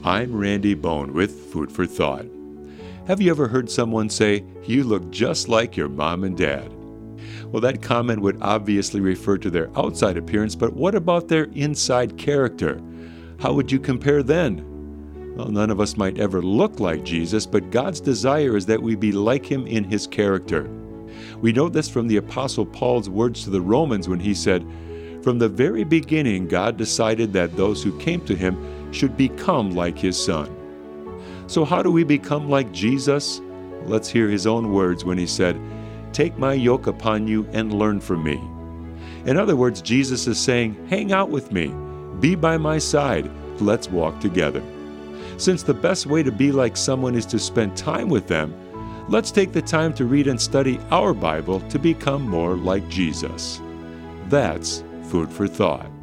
I'm Randy Bone with Food for Thought. Have you ever heard someone say, "You look just like your mom and dad"? Well, that comment would obviously refer to their outside appearance, but what about their inside character? How would you compare then? Well, none of us might ever look like Jesus, but God's desire is that we be like him in his character. We know this from the Apostle Paul's words to the Romans when he said, "From the very beginning, God decided that those who came to him should become like his Son." So how do we become like Jesus? Let's hear his own words when he said, "Take my yoke upon you and learn from me." In other words, Jesus is saying, hang out with me, be by my side, let's walk together. Since the best way to be like someone is to spend time with them, let's take the time to read and study our Bible to become more like Jesus. That's Food for Thought.